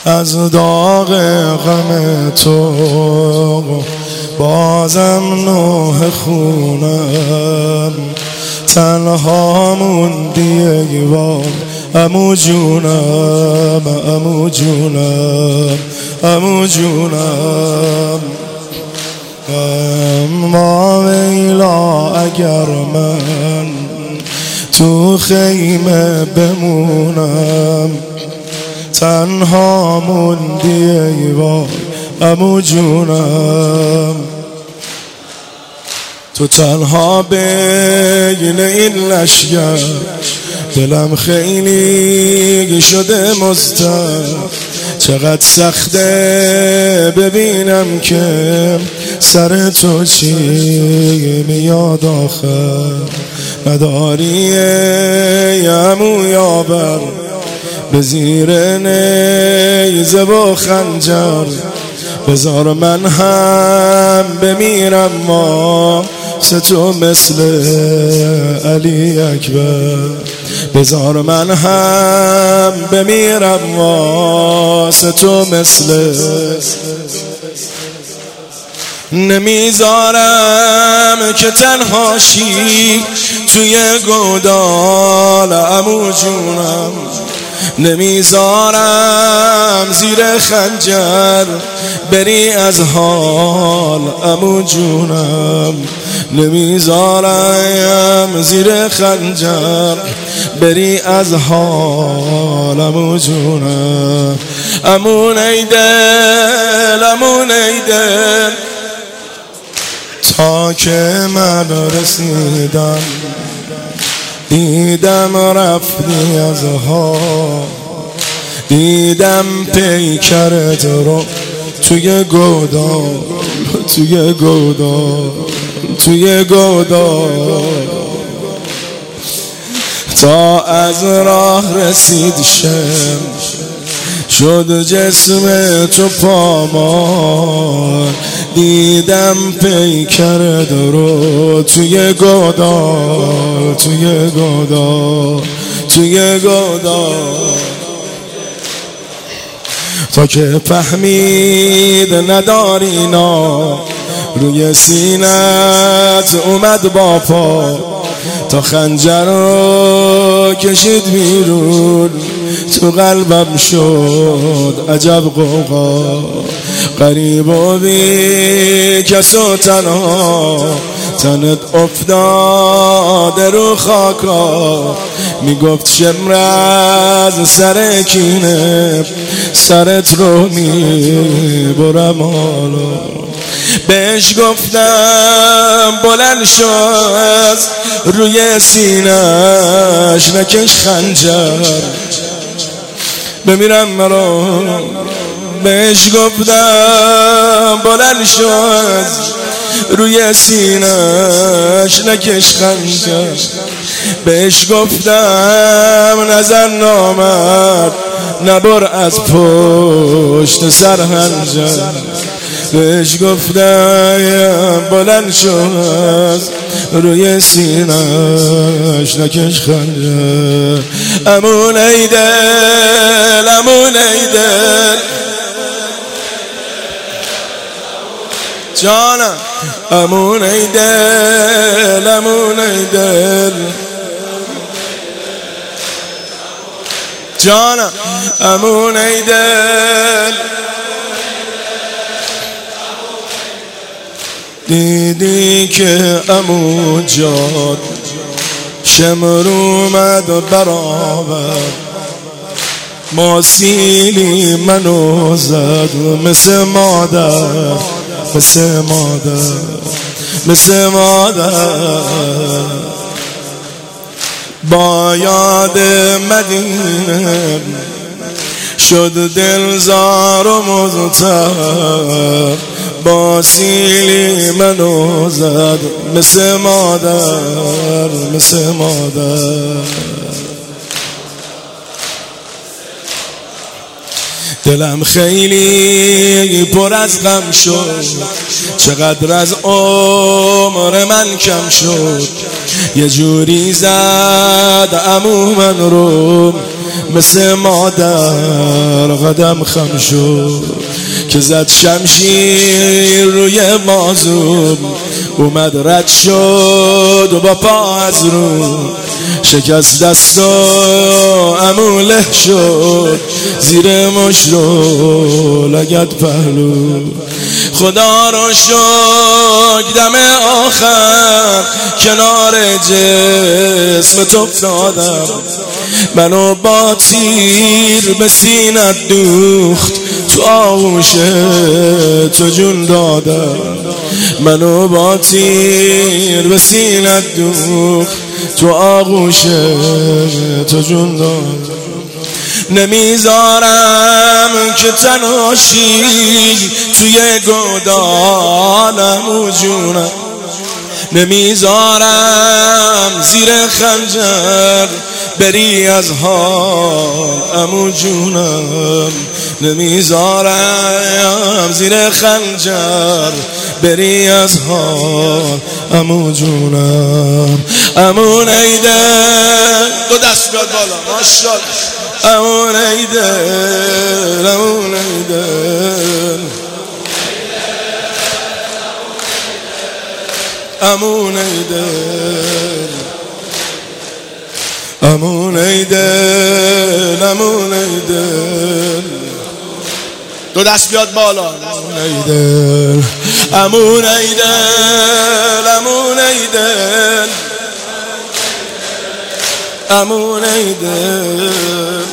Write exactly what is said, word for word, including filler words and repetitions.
از داغ غم تو بازم نوح خونم، تنها موندی ای وای عمو جونم، عمو جونم، عمو جونم. اما ویلا اگر من تو خیمه بمونم، تنها موندی ای وای عمو جونم. تو تنها بین این لشگر، دلم خیلی شده مضطرب. چقدر سخته ببینم که سر تو چی میاد آخر. نداری ای عمو یاور به زیر نیزه و خنجر، بذار من هم بمیرم ما سه تو مثل علی اکبر. بذار من هم بمیرم واسه تو مثل، نمیذارم که تنهاشی توی گودال عمو جونم، نمیذارم زیر خنجر بری از حال عمو جونم، نمیذارم زیر خنجر بری از حال عمو جونم. عمو ای دل، عمو ای دل، تا که من رسیدم دیدم رفتی از حال، دیدم پیکرت رو توی گودال، توی گودال، توی گودال. تا از راه رسید شم شد جسم تو پامال، دیدم پیکرت رو توی گودال، توی گودال، توی گودال. تا که فهمید ندارینا روی سینت اومد با پا، تا خنجر رو کشید بیرون تو قلبم شد عجب قوقا. غریب و بی کس و تنها تنت افتاده رو خاکا، میگفت شمرز سر کینه سرت رو میبرم حالا. بهش گفتم بلند شو از روی سینش نکش خنجر بمیرم مرا. بهش گفتم بلند شو از روی سینش نکش خنجر. بهش گفتم نزن نامرد نبر از پشت سر خنجر. بهش گفتم بلند شو از روی سینش نکش خنجر. عمو ای دل، عمو ای دل، جانم عمو ای دل، عمو ای دل، جانم عمو ای دل. دیدی که عمو جان شمر اومد برابر، ماسیلی منو زد مثل مادر، مثل مادر، مثل مادر. با یاد مدینه شد دلزار و مضطرب، با سیلی منو زد مثل مادر، مثل مادر. دلم خیلی پر از غم شد، چقدر از عمر من کم شد. یه جوری زد عمو من رو، مثل مادر قدم خم شد. که زد شمشیر روی بازوم، اومد رد شد و با پا از رو، شکست دست و عمو له شد. زیر مشت رو لگد پهلو. خدا رو شکر دم آخر کنار جسم تو افتادم. منو با تیر به سینت دوخت، تو آغوش تو جون دادم. منو با تیر به سینت دوخت، تو آغوش تو جون دادم. نمیذارم که تنهاشی توی گودالم و جونم. نمیذارم زیر خنجر بری از حال عمو جونم. نمیذارم زیر خنجر بری از حال عمو جونم. عمو نیده دو دست بیاد بالا ماشاءالله. عمو نیده عمو نیده عمو نیده عمو نیده عمو نیده دو دست بیاد بالا. عمو نیده عمو نیده عمو نیده عمو نیده